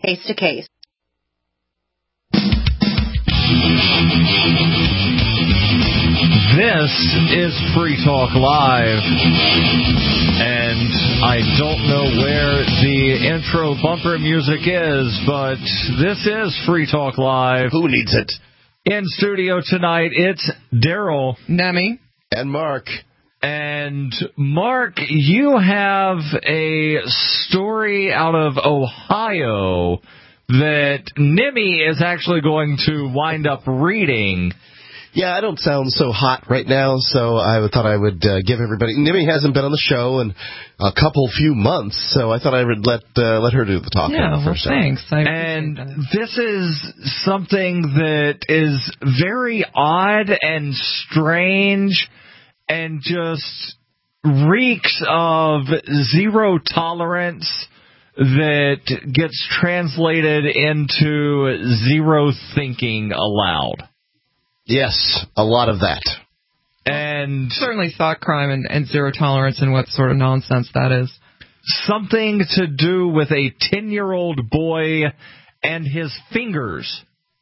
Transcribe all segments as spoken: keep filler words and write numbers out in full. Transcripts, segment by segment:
case to case. This is Free Talk Live, and I don't know where the intro bumper music is, but this is Free Talk Live. Who needs it? In studio tonight, it's Daryl, Nemi, and Mark. And Mark, you have a story out of Ohio that Nemi is actually going to wind up reading. Yeah, I don't sound so hot right now, so I thought I would uh, give everybody... Nimi hasn't been on the show in a couple few months, so I thought I would let uh, let her do the talking. Yeah, well, thanks. I and this is something that is very odd and strange and just reeks of zero tolerance that gets translated into zero thinking allowed. Yes, a lot of that. And certainly thought crime and, and zero tolerance and what sort of nonsense that is. Something to do with a ten-year-old boy and his fingers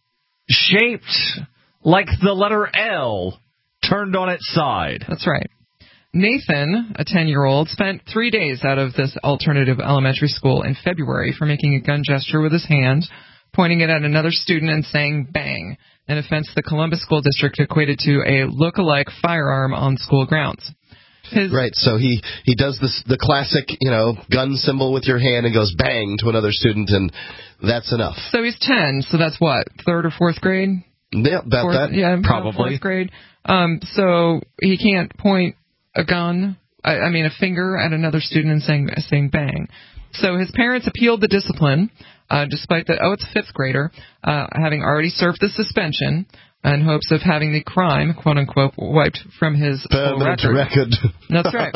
shaped like the letter L turned on its side. That's right. Nathan, a ten-year-old, spent three days out of this alternative elementary school in February for making a gun gesture with his hand, pointing it at another student and saying bang, an offense the Columbus School District equated to a look-alike firearm on school grounds. His right, so he, he does this the classic, you know, gun symbol with your hand and goes bang to another student, and that's enough. So he's ten, so that's what, third or fourth grade? Yeah, about fourth, that. Yeah, probably. Fourth grade. Um, so he can't point a gun, I, I mean a finger, at another student and saying, saying bang. So his parents appealed the discipline, uh, despite that, oh, it's a fifth grader, uh, having already served the suspension in hopes of having the crime, quote-unquote, wiped from his school record. record. That's right.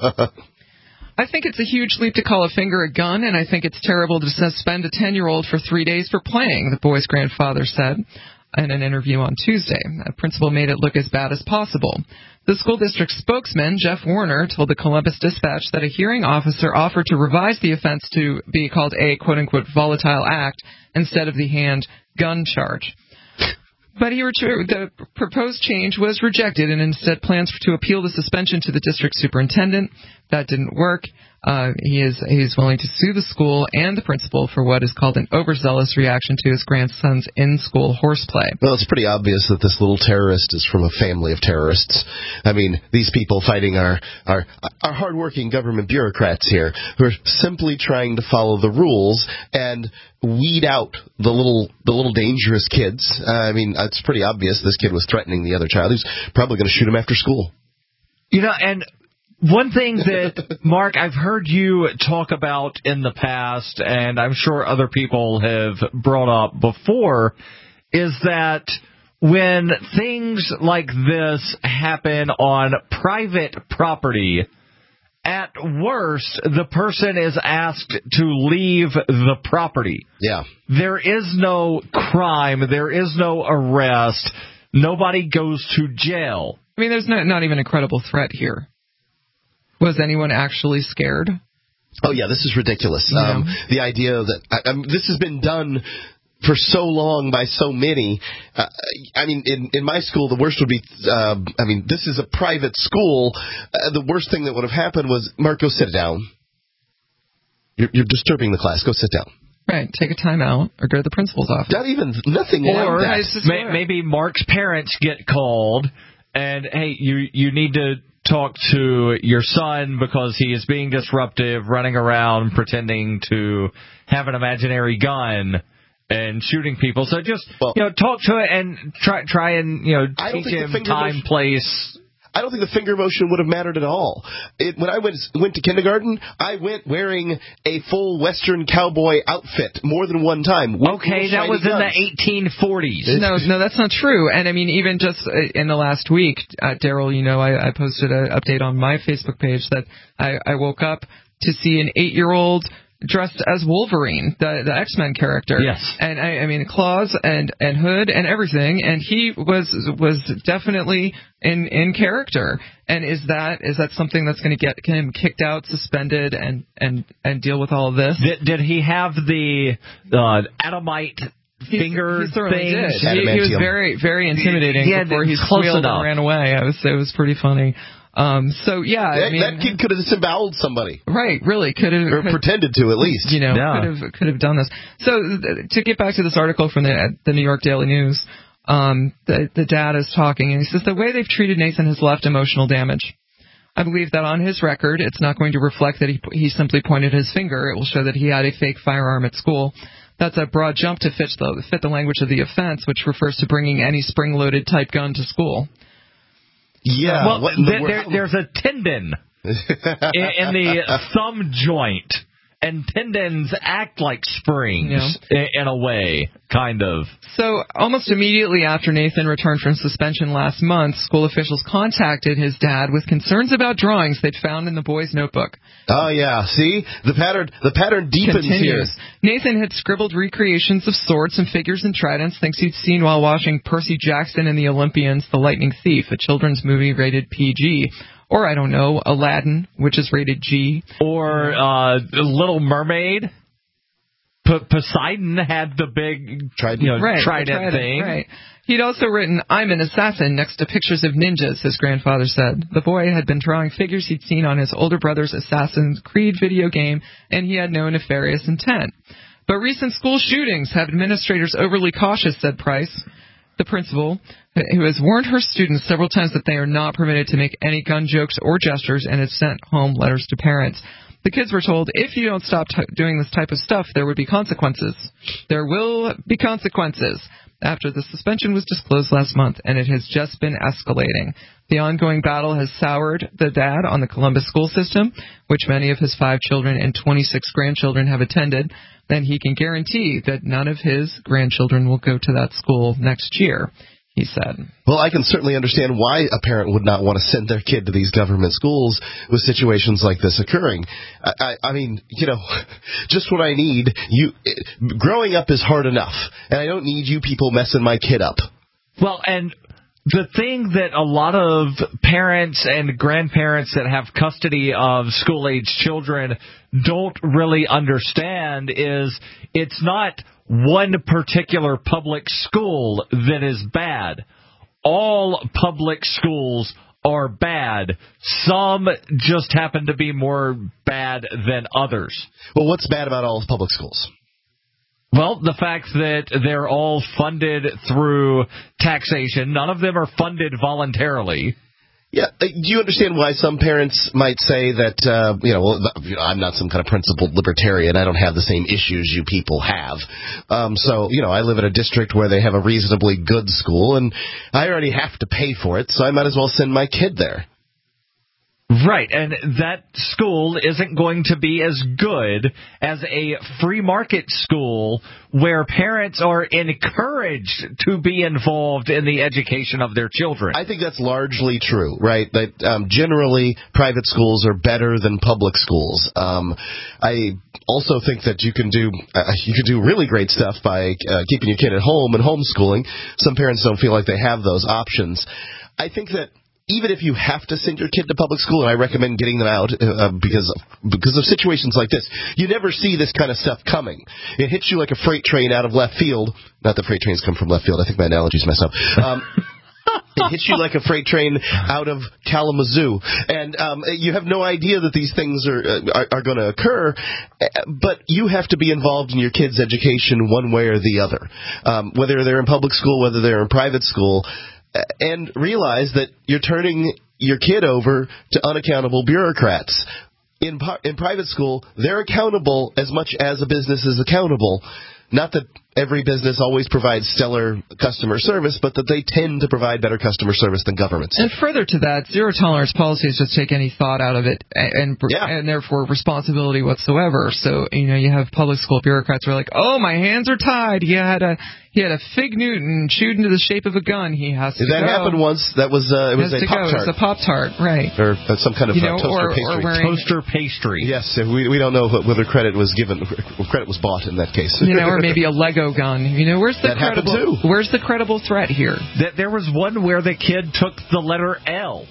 I think it's a huge leap to call a finger a gun, and I think it's terrible to suspend a ten-year-old for three days for playing, the boy's grandfather said in an interview on Tuesday. A principal made it look as bad as possible. The school district spokesman, Jeff Warner, told the Columbus Dispatch that a hearing officer offered to revise the offense to be called a, quote-unquote, volatile act instead of the hand-gun charge. But he retru- the proposed change was rejected, and instead plans to appeal the suspension to the district superintendent. That didn't work. Uh, he is he's willing to sue the school and the principal for what is called an overzealous reaction to his grandson's in-school horseplay. Well, it's pretty obvious that this little terrorist is from a family of terrorists. I mean, these people fighting our our, our hardworking government bureaucrats here who are simply trying to follow the rules and weed out the little the little dangerous kids. Uh, I mean, it's pretty obvious this kid was threatening the other child. He's probably going to shoot him after school. You know, and one thing that, Mark, I've heard you talk about in the past, and I'm sure other people have brought up before, is that when things like this happen on private property, at worst, the person is asked to leave the property. Yeah. There is no crime. There is no arrest. Nobody goes to jail. I mean, there's no, not even a credible threat here. Was anyone actually scared? Oh, yeah, this is ridiculous. Yeah. Um, the idea that I, I mean, this has been done for so long by so many. Uh, I mean, in, in my school, the worst would be, uh, I mean, this is a private school. Uh, the worst thing that would have happened was, Mark, go sit down. You're, you're disturbing the class. Go sit down. Right. Take a time out or go to the principal's office. Not even, nothing or like that. May, maybe Mark's parents get called and, hey, you, you need to talk to your son because he is being disruptive, running around pretending to have an imaginary gun and shooting people. So just, well, you know, talk to it and try try and, you know, teach him time, motion, place. I don't think the finger motion would have mattered at all. It, when I went went to kindergarten, I went wearing a full Western cowboy outfit more than one time. Okay, that was guns. In the eighteen forties. No, no, that's not true. And I mean, even just in the last week, uh, Daryl, you know, I, I posted an update on my Facebook page that I, I woke up to see an eight-year-old dressed as Wolverine, the the X-Men character. Yes. And I, I mean, claws and, and hood and everything, and he was was definitely in in character. And is that is that something that's going to get him kicked out, suspended, and and and deal with all of this? Did, did he have the uh, Adamite finger he, he certainly things? did. He, he was very very intimidating he, he before he close squealed enough. and ran away. I was it was pretty funny. Um, so yeah, that, I mean, that kid could have disemboweled somebody, right? Really, could have or pretended to at least. You know, yeah. could have could have done this. So th- to get back to this article from the the New York Daily News, um, the the dad is talking, and he says the way they've treated Nathan has left emotional damage. I believe that on his record, it's not going to reflect that he he simply pointed his finger. It will show that he had a fake firearm at school. That's a broad jump to fit the fit the language of the offense, which refers to bringing any spring-loaded type gun to school. Yeah. Well, what in the there, there, there's a tendon in, in the thumb joint, and tendons act like springs Yeah. in, in a way, kind of. So almost immediately after Nathan returned from suspension last month, school officials contacted his dad with concerns about drawings they'd found in the boy's notebook. Oh yeah, see the pattern. The pattern deepens Continues. here. Nathan had scribbled recreations of swords and figures and tridents, things he'd seen while watching Percy Jackson and the Olympians, The Lightning Thief, a children's movie rated P G. Or, I don't know, Aladdin, which is rated G. Or uh, Little Mermaid. P- Poseidon had the big Trident, you know, right, trident, trident thing. Right. He'd also written, I'm an assassin, next to pictures of ninjas, his grandfather said. The boy had been drawing figures he'd seen on his older brother's Assassin's Creed video game, and he had no nefarious intent. But recent school shootings have administrators overly cautious, said Price, the principal, who has warned her students several times that they are not permitted to make any gun jokes or gestures and has sent home letters to parents. The kids were told, if you don't stop t- doing this type of stuff, there would be consequences. There will be consequences. After the suspension was disclosed last month, and it has just been escalating. The ongoing battle has soured the dad on the Columbus school system, which many of his five children and twenty-six grandchildren have attended. Then he can guarantee that none of his grandchildren will go to that school next year, he said. Well, I can certainly understand why a parent would not want to send their kid to these government schools with situations like this occurring. I, I, I mean, you know, just what I need. You, it, growing up is hard enough, and I don't need you people messing my kid up. Well, and the thing that a lot of parents and grandparents that have custody of school-age children don't really understand is it's not one particular public school that is bad. All public schools are bad. Some just happen to be more bad than others. Well, what's bad about all public schools? Well, the fact that they're all funded through taxation. None of them are funded voluntarily. Yeah, do you understand why some parents might say that, uh, you know, well, I'm not some kind of principled libertarian. I don't have the same issues you people have. Um, so, you know, I live in a district where they have a reasonably good school, and I already have to pay for it, so I might as well send my kid there. Right, and that school isn't going to be as good as a free market school where parents are encouraged to be involved in the education of their children. I think that's largely true, right? That um, generally private schools are better than public schools. Um, I also think that you can do uh, you can do really great stuff by uh, keeping your kid at home and homeschooling. Some parents don't feel like they have those options. I think that even if you have to send your kid to public school, and I recommend getting them out uh, because of, because of situations like this, you never see this kind of stuff coming. It hits you like a freight train out of left field. Not that freight trains come from left field. I think my analogy's messed up. Um, it hits you like a freight train out of Kalamazoo, and um, you have no idea that these things are are, are going to occur. But you have to be involved in your kid's education one way or the other, um, whether they're in public school, whether they're in private school. And realize that you're turning your kid over to unaccountable bureaucrats. In in private school, they're accountable as much as a business is accountable. Not that every business always provides stellar customer service, but that they tend to provide better customer service than governments. And further to that, zero tolerance policies just take any thought out of it, and and, Yeah. and therefore responsibility whatsoever. So, you know, you have public school bureaucrats who are like, oh, my hands are tied. He had a he had a fig Newton chewed into the shape of a gun. He has to that go. happened once. That was uh, it was has a to Pop go. Tart It's a Pop Tart, right? or uh, some kind of You uh, know, toaster or, pastry. or wearing, Toaster pastry. Yes, we we don't know whether credit was given, credit was bought in that case. you know, or maybe a Lego gun. You know, where's the That happened credible? too. Where's the credible threat here? That there was one where the kid took the letter L,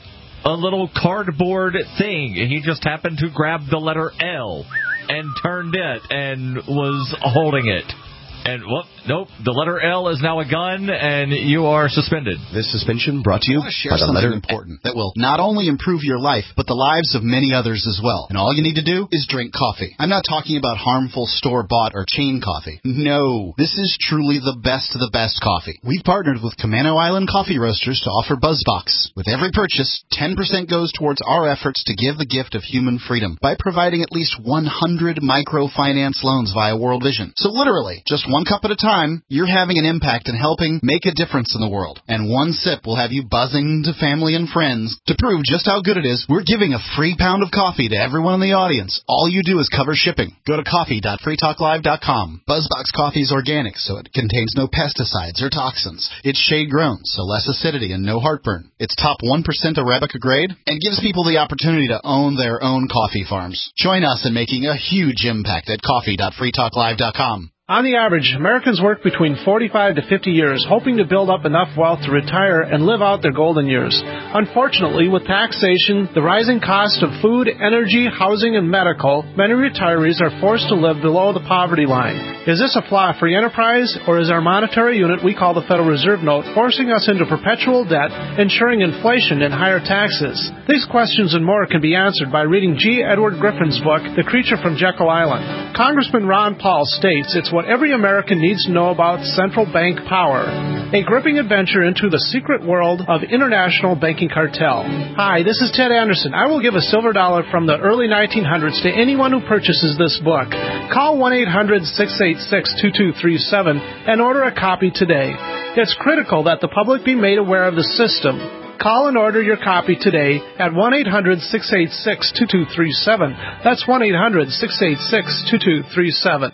a little cardboard thing, and he just happened to grab the letter L and turned it and was holding it. And, whoop, nope, the letter L is now a gun, and you are suspended. This suspension brought to you I want to share by the something letter important that will not only improve your life, but the lives of many others as well. And all you need to do is drink coffee. I'm not talking about harmful store-bought or chain coffee. No, this is truly the best of the best coffee. We've partnered with Camano Island Coffee Roasters to offer BuzzBox. With every purchase, ten percent goes towards our efforts to give the gift of human freedom by providing at least one hundred microfinance loans via World Vision. So literally, just one cup at a time, you're having an impact and helping make a difference in the world. And one sip will have you buzzing to family and friends. To prove just how good it is, we're giving a free pound of coffee to everyone in the audience. All you do is cover shipping. Go to coffee dot free talk live dot com. BuzzBox coffee is organic, so it contains no pesticides or toxins. It's shade-grown, so less acidity and no heartburn. It's top one percent Arabica grade and gives people the opportunity to own their own coffee farms. Join us in making a huge impact at coffee dot free talk live dot com. On the average, Americans work between forty-five to fifty years, hoping to build up enough wealth to retire and live out their golden years. Unfortunately, with taxation, the rising cost of food, energy, housing, and medical, many retirees are forced to live below the poverty line. Is this a flaw free enterprise, or is our monetary unit we call the Federal Reserve Note forcing us into perpetual debt, ensuring inflation and higher taxes? These questions and more can be answered by reading G. Edward Griffin's book, The Creature from Jekyll Island. Congressman Ron Paul states it's what every American needs to know about central bank power. A gripping adventure into the secret world of international banking cartel. Hi, this is Ted Anderson. I will give a silver dollar from the early nineteen hundreds to anyone who purchases this book. Call one eight hundred six eight six two two three seven and order a copy today. It's critical that the public be made aware of the system. Call and order your copy today at one eight hundred six eight six two two three seven. That's one eight hundred six eight six two two three seven.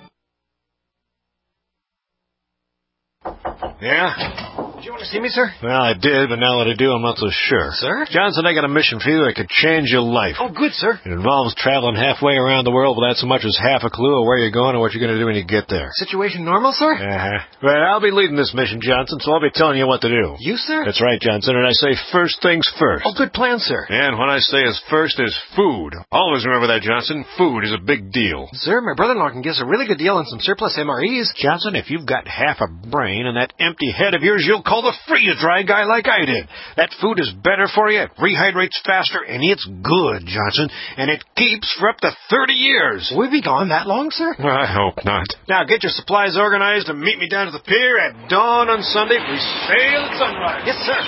Yeah? Did you want to see me, sir? Well, I did, but now that I do, I'm not so sure. Sir? Johnson, I got a mission for you that could change your life. Oh, good, sir. It involves traveling halfway around the world without so much as half a clue of where you're going or what you're going to do when you get there. Situation normal, sir? Uh-huh. Well, I'll be leading this mission, Johnson, so I'll be telling you what to do. You, sir? That's right, Johnson, and I say first things first. Oh, good plan, sir. And when I say as first is food. Always remember that, Johnson. Food is a big deal. Sir, my brother-in-law can give us a really good deal on some surplus M R Es. Johnson, if you've got half a brain and that empty head of yours, you'll call the freeze-dry guy like I did. That food is better for you, it rehydrates faster, and it's good, Johnson, and it keeps for up to thirty years. Will we be gone that long, sir? I hope not. Now get your supplies organized and meet me down to the pier at dawn on Sunday. We sail at sunrise. Yes, sir.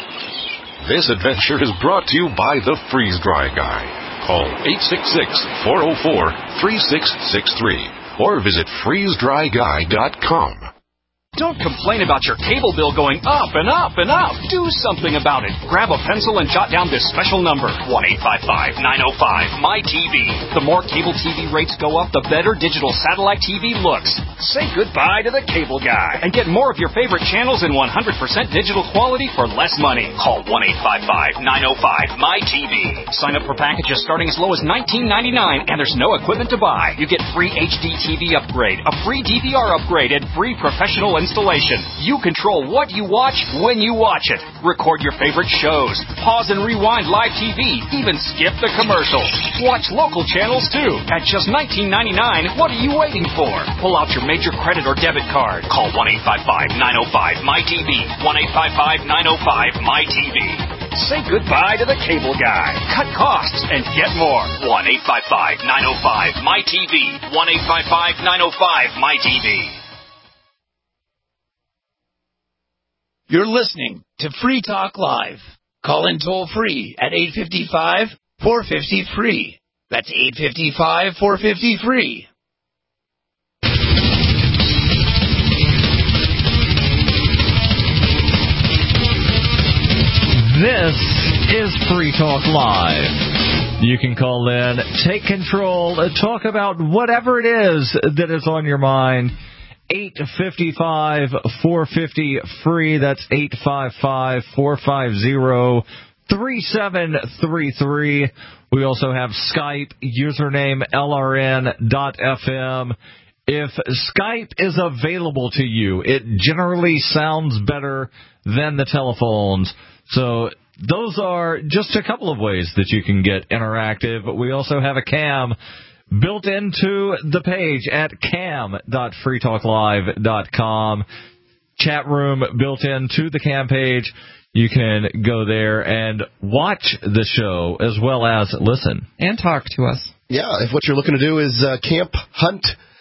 This adventure is brought to you by the Freeze-Dry Guy. Call eight six six, four oh four, three six six three or visit freeze dry guy dot com. Don't complain about your cable bill going up and up and up. Do something about it. Grab a pencil and jot down this special number, one eight five five, nine oh five, M Y T V. The more cable T V rates go up, the better digital satellite T V looks. Say goodbye to the cable guy and get more of your favorite channels in one hundred percent digital quality for less money. Call one eight five five, nine oh five, M Y T V. Sign up for packages starting as low as nineteen ninety-nine, and there's no equipment to buy. You get free H D T V upgrade, a free D V R upgrade, and free professional installation. You control what you watch when you watch it. Record your favorite shows. Pause and rewind live T V. Even skip the commercials. Watch local channels too. At just nineteen ninety-nine, what are you waiting for? Pull out your major credit or debit card. Call one eight five five, nine oh five, M Y T V. one eight five five, nine oh five, M Y T V. Say goodbye to the cable guy. Cut costs and get more. one eight five five, nine oh five, M Y T V. one eight five five, nine oh five, M Y T V. You're listening to Free Talk Live. Call in toll free at eight five five, four five zero, free. That's eight five five, four five zero, free. This is Free Talk Live. You can call in, take control, talk about whatever it is that is on your mind. eight five five, four five zero, free. That's eight five five, four five zero, three seven three three. We also have Skype, username L R N dot F M. If Skype is available to you, it generally sounds better than the telephones. So those are just a couple of ways that you can get interactive. We also have a cam built into the page at cam dot free talk live dot com. Chat room built into the cam page. You can go there and watch the show as well as listen. And talk to us. Yeah, if what you're looking to do is uh, camp, hunt,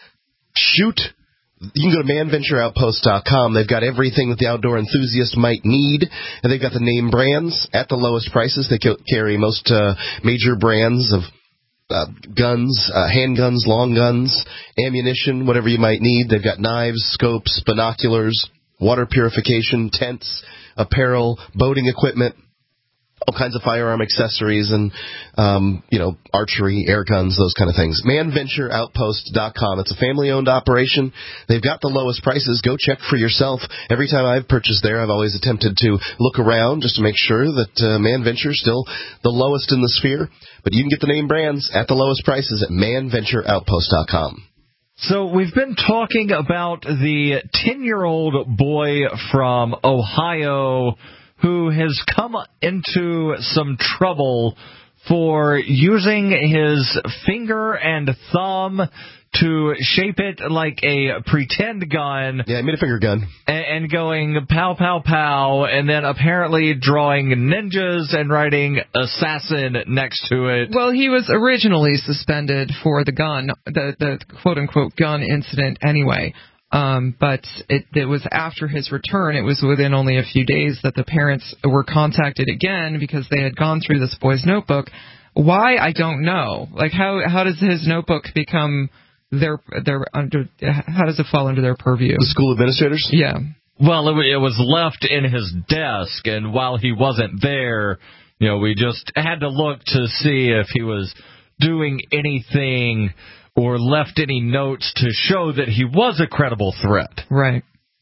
shoot, you can go to man venture outpost dot com. They've got everything that the outdoor enthusiast might need, and they've got the name brands at the lowest prices. They carry most uh, major brands of uh, guns, uh, handguns, long guns, ammunition, whatever you might need. They've got knives, scopes, binoculars, water purification, tents, apparel, boating equipment, all kinds of firearm accessories, and, um, you know, archery, air guns, those kind of things. man venture outpost dot com. It's a family-owned operation. They've got the lowest prices. Go check for yourself. Every time I've purchased there, I've always attempted to look around just to make sure that uh, ManVenture is still the lowest in the sphere. But you can get the name brands at the lowest prices at man venture outpost dot com. So we've been talking about the ten-year-old boy from Ohio who has come into some trouble for using his finger and thumb to shape it like a pretend gun. Yeah, I made a finger gun. And, and going pow, pow, pow, and then apparently drawing ninjas and writing assassin next to it. Well, he was originally suspended for the gun, the, the quote-unquote gun incident anyway. Um, but it, it was after his return, it was within only a few days that the parents were contacted again because they had gone through this boy's notebook. Why, I don't know. Like, how how does his notebook become their their under? How does it fall under their purview? The school administrators? Yeah. Well, it, it was left in his desk, and while he wasn't there, you know, we just had to look to see if he was doing anything or left any notes to show that he was a credible threat. Right.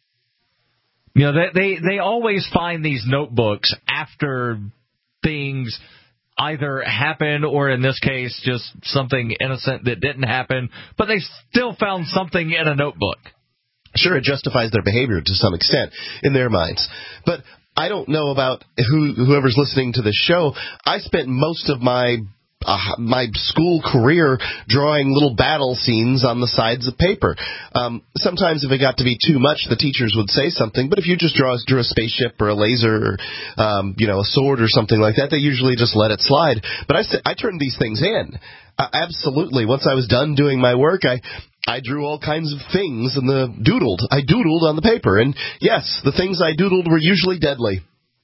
You know, they they, they always find these notebooks after things either happen or, in this case, just something innocent that didn't happen, but they still found something in a notebook. Sure, it justifies their behavior to some extent in their minds. But I don't know about who whoever's listening to this show. I spent most of my Uh, my school career drawing little battle scenes on the sides of paper. Um, sometimes if it got to be too much, the teachers would say something, but if you just draw, drew a spaceship or a laser or, um, you know, a sword or something like that, they usually just let it slide. But I, I turned these things in. Uh, absolutely. Once I was done doing my work, I I drew all kinds of things and the doodled. I doodled on the paper. And yes, the things I doodled were usually deadly.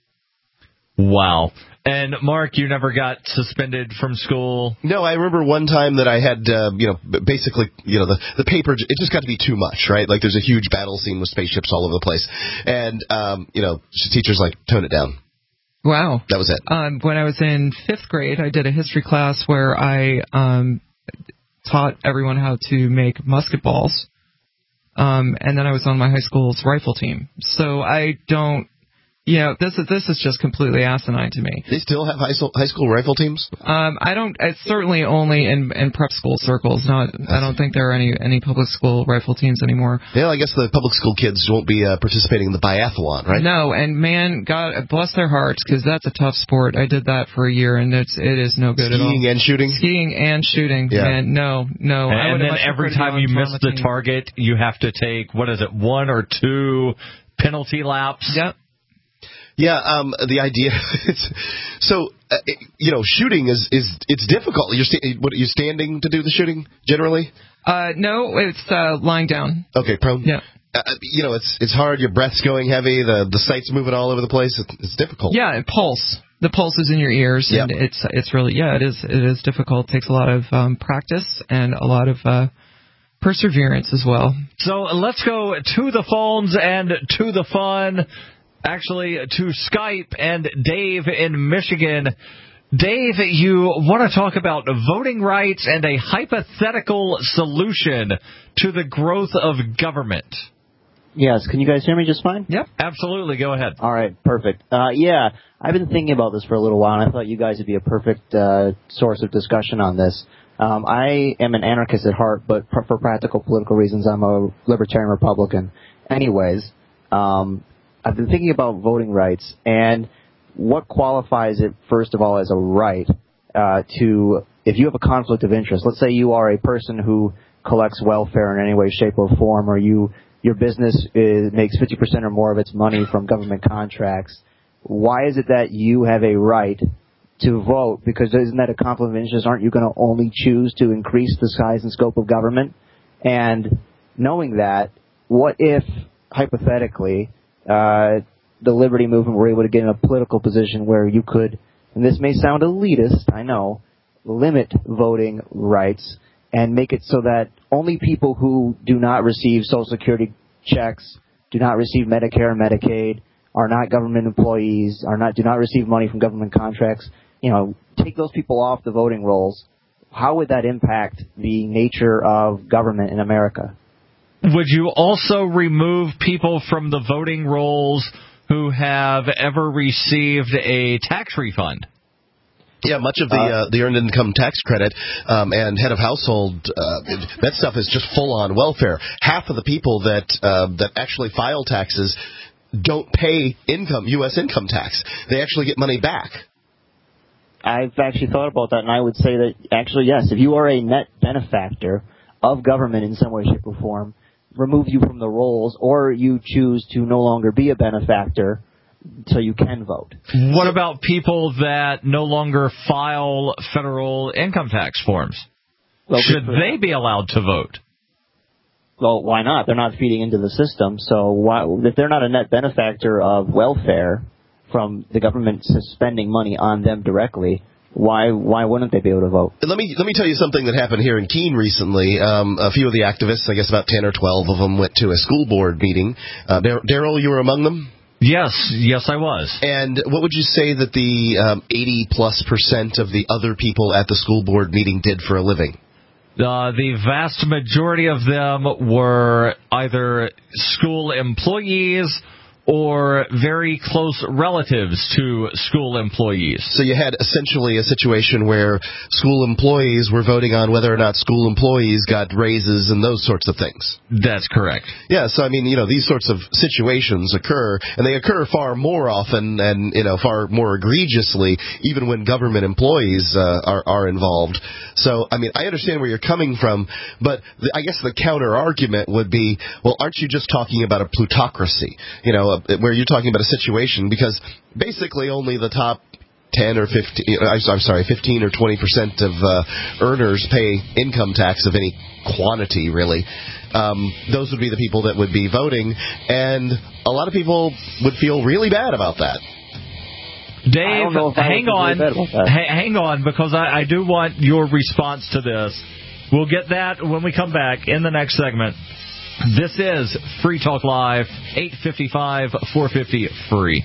Wow. And, Mark, you never got suspended from school? No, I remember one time that I had, uh, you know, basically, you know, the, the paper, it just got to be too much, right? Like, there's a huge battle scene with spaceships all over the place. And, um, you know, teachers like, tone it down. Wow. That was it. Um, when I was in fifth grade, I did a history class where I um, taught everyone how to make musket balls. Um, and then I was on my high school's rifle team. So I don't... You know, this is this is just completely asinine to me. They still have high school, high school rifle teams? Um, I don't. It's certainly only in, in prep school circles. Not. That's I don't think there are any any public school rifle teams anymore. Yeah, I guess the public school kids won't be uh, participating in the biathlon, right? No, and man, God bless their hearts, because that's a tough sport. I did that for a year, and it's it is no good Skiing at all. Skiing and shooting. Skiing and shooting. Yeah. Man, no, no. And, and then every time you miss the team. target, you have to take what is it, one or two penalty laps? Yep. Yeah, um, the idea is, so, uh, you know, shooting is, is it's difficult. You're, sta- what, you're standing to do the shooting, generally? Uh, no, it's uh, lying down. Okay, prone? Yeah. Uh, you know, it's it's hard. Your breath's going heavy. The the sight's moving all over the place. It's, it's difficult. Yeah, and pulse. The pulse is in your ears, yep. and it's it's really, yeah, it is it is difficult. It takes a lot of um, practice and a lot of uh, perseverance as well. So let's go to the phones and to the fun. actually to Skype, and Dave in Michigan. Dave, you want to talk about voting rights and a hypothetical solution to the growth of government. Yes, can you guys hear me just fine? Yep, absolutely. Go ahead. All right, perfect. Uh, yeah, I've been thinking about this for a little while, and I thought you guys would be a perfect uh, source of discussion on this. Um, I am an anarchist at heart, but pr- for practical political reasons, I'm a libertarian Republican. Anyways, um, I've been thinking about voting rights, and what qualifies it, first of all, as a right uh, to, if you have a conflict of interest, let's say you are a person who collects welfare in any way, shape, or form, or you your business is, makes fifty percent or more of its money from government contracts, why is it that you have a right to vote? Because isn't that a conflict of interest? Aren't you going to only choose to increase the size and scope of government? And knowing that, what if, hypothetically, uh, the liberty movement were able to get in a political position where you could, and this may sound elitist, I know, limit voting rights and make it so that only people who do not receive Social Security checks, do not receive Medicare and Medicaid, are not government employees, are not do not receive money from government contracts, you know, take those people off the voting rolls. How would that impact the nature of government in America? Would you also remove people from the voting rolls who have ever received a tax refund? Yeah, much of the uh, the earned income tax credit um, and head of household, uh, that stuff is just full-on welfare. Half of the people that uh, that actually file taxes don't pay income U S income tax. They actually get money back. I've actually thought about that, and I would say that, actually, yes, if you are a net benefactor of government in some way, shape, or form, remove you from the rolls, or you choose to no longer be a benefactor, so you can vote. What about people that no longer file federal income tax forms? Well, Should they be allowed to vote? Well, why not? They're not feeding into the system. So why, if they're not a net benefactor of welfare from the government spending money on them directly, why why wouldn't they be able to vote? Let me let me tell you something that happened here in Keene recently. Um, a few of the activists, I guess about ten or twelve of them, went to a school board meeting. Uh, Daryl, you were among them? Yes, yes, I was. And what would you say that the um, eighty plus percent of the other people at the school board meeting did for a living? Uh, the vast majority of them were either school employees or very close relatives to school employees. So you had essentially a situation where school employees were voting on whether or not school employees got raises and those sorts of things. That's correct. Yeah, so I mean, you know, these sorts of situations occur, and they occur far more often and, you know, far more egregiously, even when government employees uh, are, are involved. So, I mean, I understand where you're coming from, but the, I guess the counter-argument would be, well, aren't you just talking about a plutocracy? You know, where you're talking about a situation, because basically only the top ten or fifteen, I'm sorry, fifteen or twenty percent of uh, earners pay income tax of any quantity, really. Um, those would be the people that would be voting, and a lot of people would feel really bad about that. Dave, hang on, H- hang on, because I, I do want your response to this. We'll get that when we come back in the next segment. This is Free Talk Live, eight fifty-five, four fifty, free.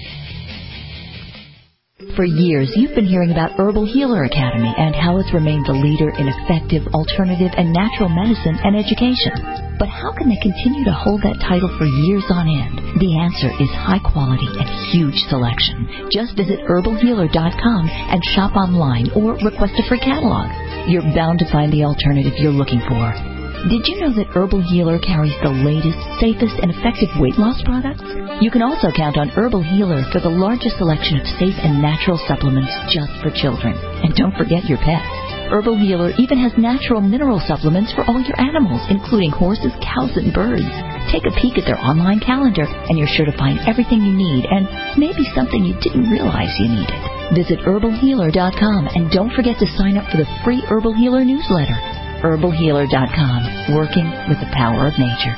For years, you've been hearing about Herbal Healer Academy and how it's remained the leader in effective, alternative, and natural medicine and education. But how can they continue to hold that title for years on end? The answer is high quality and huge selection. Just visit herbal healer dot com and shop online or request a free catalog. You're bound to find the alternative you're looking for. Did you know that Herbal Healer carries the latest, safest, and effective weight loss products? You can also count on Herbal Healer for the largest selection of safe and natural supplements just for children. And don't forget your pets. Herbal Healer even has natural mineral supplements for all your animals, including horses, cows, and birds. Take a peek at their online calendar, and you're sure to find everything you need, and maybe something you didn't realize you needed. Visit herbal healer dot com, and don't forget to sign up for the free Herbal Healer newsletter. herbal healer dot com, working with the power of nature.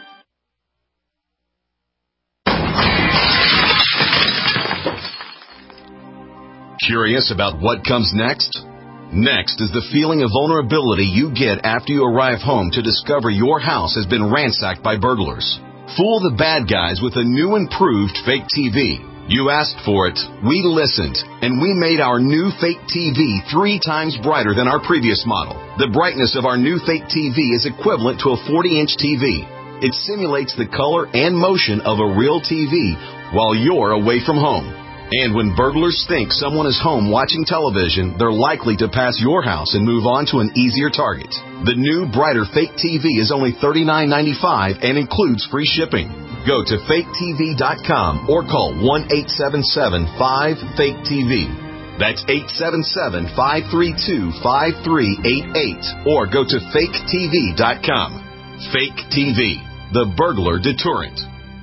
Curious about what comes next? Next is the feeling of vulnerability you get after you arrive home to discover your house has been ransacked by burglars. Fool the bad guys with a new improved fake T V. You asked for it, we listened, and we made our new fake T V three times brighter than our previous model. The brightness of our new fake T V is equivalent to a forty-inch T V. It simulates the color and motion of a real T V while you're away from home. And when burglars think someone is home watching television, they're likely to pass your house and move on to an easier target. The new, brighter fake T V is only thirty-nine ninety-five and includes free shipping. Go to fake T V dot com or call one eight seven seven five fake T V. That's eight seven seven, five three two, five three eight eight or go to fake T V dot com. Fake T V, the burglar deterrent.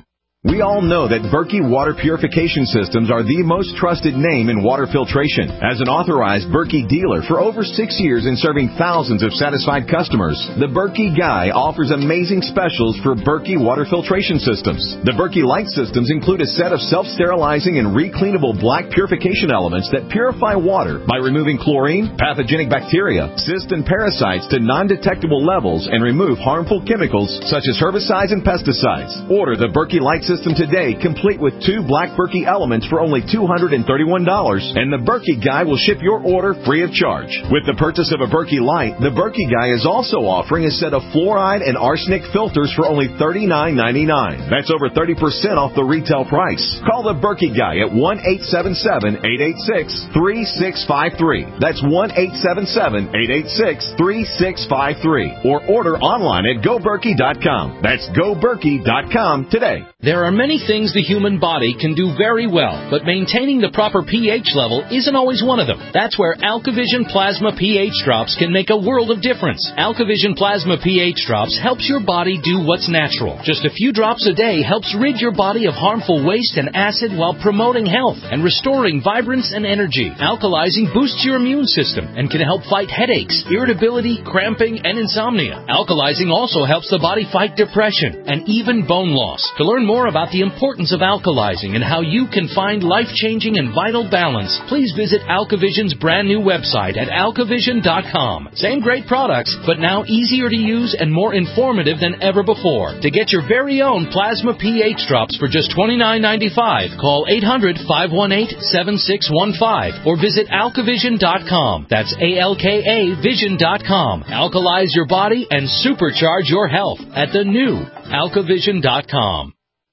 We all know that Berkey Water Purification Systems are the most trusted name in water filtration. As an authorized Berkey dealer for over six years and serving thousands of satisfied customers, the Berkey Guy offers amazing specials for Berkey Water Filtration Systems. The Berkey Light Systems include a set of self-sterilizing and recleanable black purification elements that purify water by removing chlorine, pathogenic bacteria, cysts, and parasites to non-detectable levels and remove harmful chemicals such as herbicides and pesticides. Order the Berkey Light System today, complete with two black Berkey elements for only two hundred thirty-one dollars, and the Berkey Guy will ship your order free of charge. With the purchase of a Berkey Light, the Berkey Guy is also offering a set of fluoride and arsenic filters for only thirty-nine ninety-nine. That's over thirty percent off the retail price. Call the Berkey Guy at one eight seven seven, eight eight six, three six five three. That's one eight seven seven, eight eight six, three six five three. Or order online at go berkey dot com. That's go berkey dot com today. There are many things the human body can do very well, but maintaining the proper pH level isn't always one of them. That's where AlkaVision Plasma pH Drops can make a world of difference. AlkaVision Plasma pH Drops helps your body do what's natural. Just a few drops a day helps rid your body of harmful waste and acid while promoting health and restoring vibrance and energy. Alkalizing boosts your immune system and can help fight headaches, irritability, cramping, and insomnia. Alkalizing also helps the body fight depression and even bone loss. To learn more about the importance of alkalizing and how you can find life-changing and vital balance, please visit AlkaVision's brand new website at alkavision dot com. Same great products, but now easier to use and more informative than ever before. To get your very own Plasma pH Drops for just twenty-nine ninety-five, call eight hundred, five one eight, seven six one five or visit alkavision dot com. That's A L K A vision dot com. Alkalize your body and supercharge your health at the new alkavision dot com.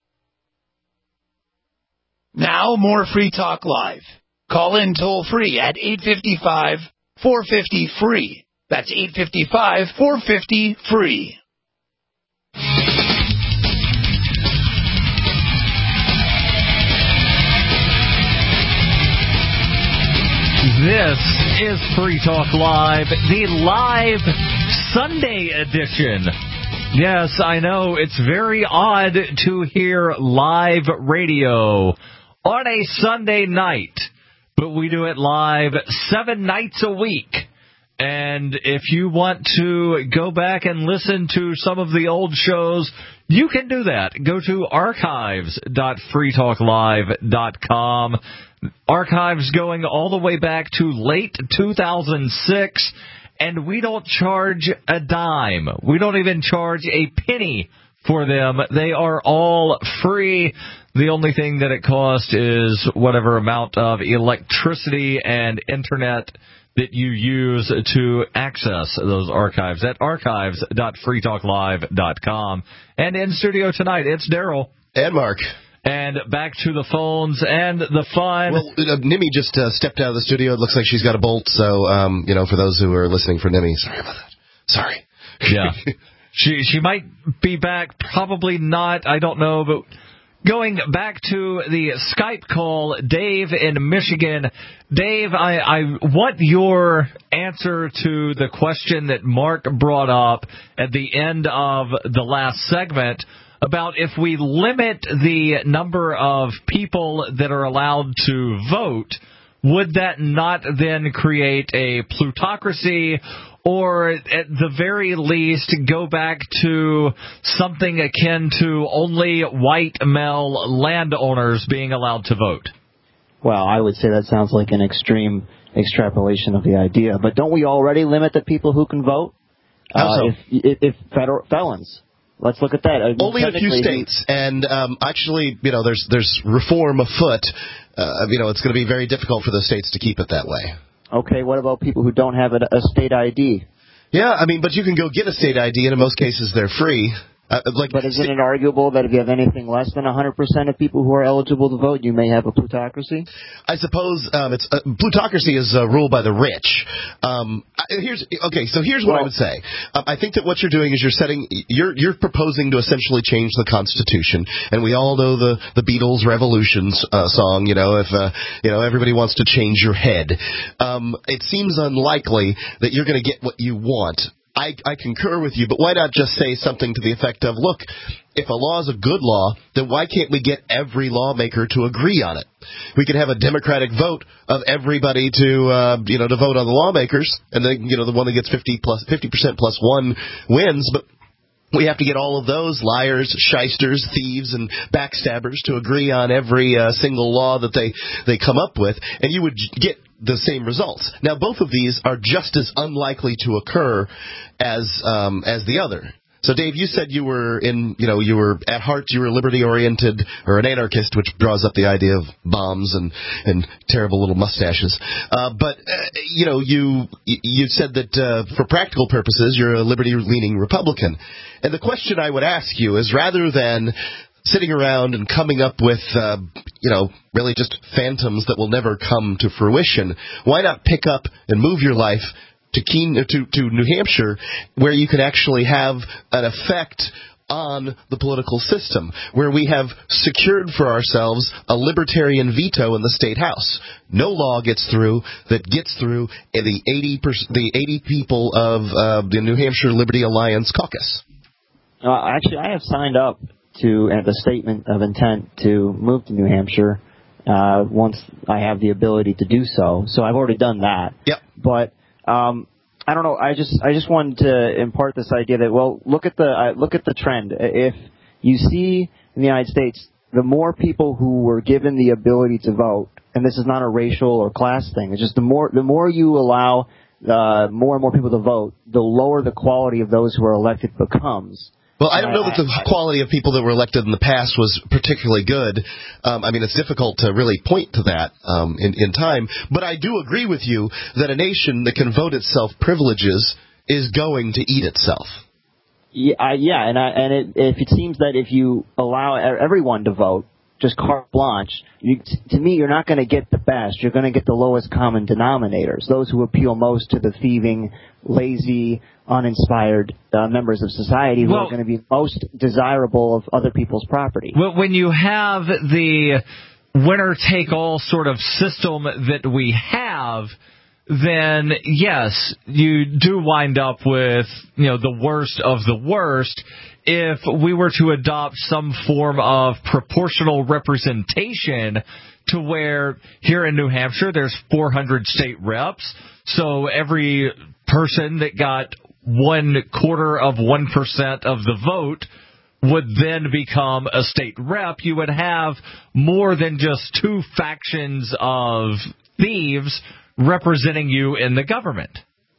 Now, more Free Talk Live. Call in toll-free at eight five five, four five zero, free. That's eight five five, four five zero, free. This is Free Talk Live, the live Sunday edition. Yes, I know it's very odd to hear live radio on a Sunday night, but we do it live seven nights a week. And if you want to go back and listen to some of the old shows, you can do that. Go to archives dot free talk live dot com. Archives going all the way back to late two thousand six, and we don't charge a dime. We don't even charge a penny for them. They are all free. The only thing that it costs is whatever amount of electricity and internet that you use to access those archives at archives dot free talk live dot com. And in studio tonight, it's Daryl. And Mark. And back to the phones and the fun. Well, uh, Nimmy just uh, stepped out of the studio. It looks like she's got a bolt. So, um, you know, for those who are listening for Nimmy, sorry about that. Sorry. Yeah. she she might be back. Probably not. I don't know. But going back to the Skype call, Dave in Michigan. Dave, I, I want your answer to the question that Mark brought up at the end of the last segment about if we limit the number of people that are allowed to vote, would that not then create a plutocracy, or at the very least go back to something akin to only white male landowners being allowed to vote? Well, I would say that sounds like an extreme extrapolation of the idea. But don't we already limit the people who can vote? How so? Uh, if, if federal felons. let's look at that. I mean, Only a few states, and um, actually, you know, there's there's reform afoot. Uh, you know, it's going to be very difficult for the states to keep it that way. Okay, what about people who don't have a, a state I D? Yeah, I mean, but you can go get a state I D, and in most cases they're free. Uh, like, but isn't it arguable that if you have anything less than one hundred percent of people who are eligible to vote, you may have a plutocracy? I suppose um, it's uh, plutocracy is uh, ruled by the rich. Um, here's okay. So here's what well, I would say. Um, I think that what you're doing is you're setting you're you're proposing to essentially change the Constitution, and we all know the the Beatles' Revolutions uh, song. You know, if uh, you know everybody wants to change your head, um, it seems unlikely that you're going to get what you want. I, I concur with you, but why not just say something to the effect of, look, if a law is a good law, then why can't we get every lawmaker to agree on it? We could have a democratic vote of everybody to, uh, you know, to vote on the lawmakers, and then, you know, the one that gets fifty plus fifty percent plus one wins, but we have to get all of those liars, shysters, thieves, and backstabbers to agree on every uh, single law that they, they come up with, and you would get the same results. Now, both of these are just as unlikely to occur as um, as the other. So, Dave, you said you were in, you know, you were at heart, you were liberty-oriented or an anarchist, which draws up the idea of bombs and, and terrible little mustaches. Uh, but, uh, you know, you you said that uh, for practical purposes, you're a liberty-leaning Republican. And the question I would ask you is, rather than sitting around and coming up with, uh, you know, really just phantoms that will never come to fruition, why not pick up and move your life to Keene, to, to New Hampshire, where you can actually have an effect on the political system, where we have secured for ourselves a libertarian veto in the state house. No law gets through that gets through in the eighty percent, the eighty people of uh, the New Hampshire Liberty Alliance caucus. Uh, actually, I have signed up to uh, the statement of intent to move to New Hampshire uh, once I have the ability to do so. So I've already done that. Yep. But Um, I don't know. I just I just wanted to impart this idea that, well, look at the uh, look at the trend. If you see in the United States, the more people who were given the ability to vote, and this is not a racial or class thing. It's just the more the more you allow uh, more and more people to vote, the lower the quality of those who are elected becomes. Well, I don't know that the quality of people that were elected in the past was particularly good. Um, I mean, it's difficult to really point to that um, in, in time. But I do agree with you that a nation that can vote itself privileges is going to eat itself. Yeah, uh, yeah, and I, and it, if it seems that if you allow everyone to vote, just carte blanche, you, to me, you're not going to get the best. You're going to get the lowest common denominators, those who appeal most to the thieving, lazy, uninspired uh, members of society who well, are going to be most desirable of other people's property. Well, when you have the winner-take-all sort of system that we have, then yes, you do wind up with, you know, the worst of the worst. If we were to adopt some form of proportional representation to where here in New Hampshire there's four hundred state reps, so every person that got one quarter of one percent of the vote would then become a state rep, you would have more than just two factions of thieves representing you in the government.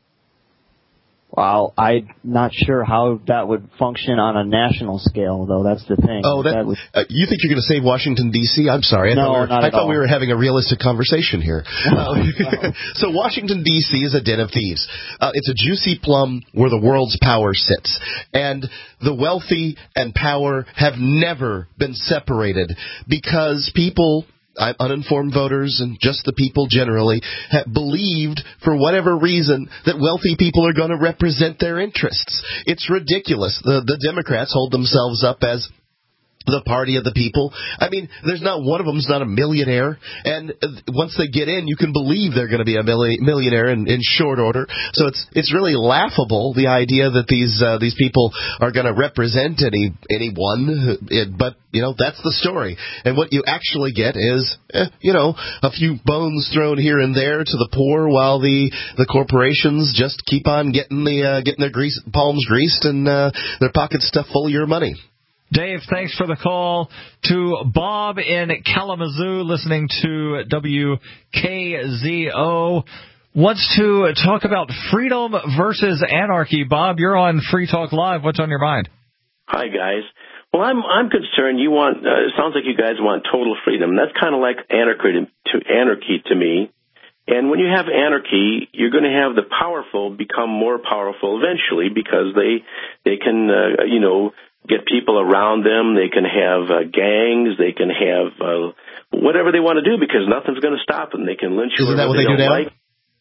Well, I'm not sure how that would function on a national scale, though. That's the thing. Oh, that, that would... uh, you think you're going to save Washington, D C? I'm sorry. I no, thought we were, not I at thought all. we were having a realistic conversation here. No, uh, no. So Washington, D C is a den of thieves. Uh, it's a juicy plum where the world's power sits. And the wealthy and power have never been separated because people... uninformed voters and just the people generally have believed for whatever reason that wealthy people are going to represent their interests. It's ridiculous. The, the Democrats hold themselves up as the party of the people. I mean, there's not one of them's not a millionaire, and once they get in, you can believe they're going to be a milli- millionaire in, in short order. So it's it's really laughable, the idea that these uh, these people are going to represent any anyone. But you know, that's the story. And what you actually get is, eh, you know, a few bones thrown here and there to the poor, while the the corporations just keep on getting the uh, getting their grease, palms greased and uh, their pockets stuffed full of your money. Dave, thanks for the call. To Bob in Kalamazoo, listening to W K Z O, wants to talk about freedom versus anarchy. Bob, you're on Free Talk Live. What's on your mind? Hi, guys. Well, I'm I'm concerned. You want uh, it sounds like you guys want total freedom. That's kind of like anarchy to anarchy to me. And when you have anarchy, you're going to have the powerful become more powerful eventually because they they can uh, you know get people around them. They can have uh, gangs. They can have uh, whatever they want to do because nothing's going to stop them. They can lynch you. Isn't that what they, they do now? like.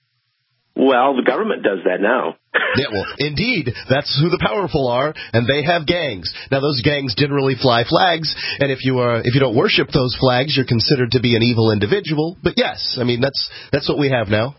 Well, the government does that now. Yeah, well, indeed, that's who the powerful are, and they have gangs. Now, those gangs generally fly flags, and if you are if you don't worship those flags, you're considered to be an evil individual. But yes, I mean that's that's what we have now.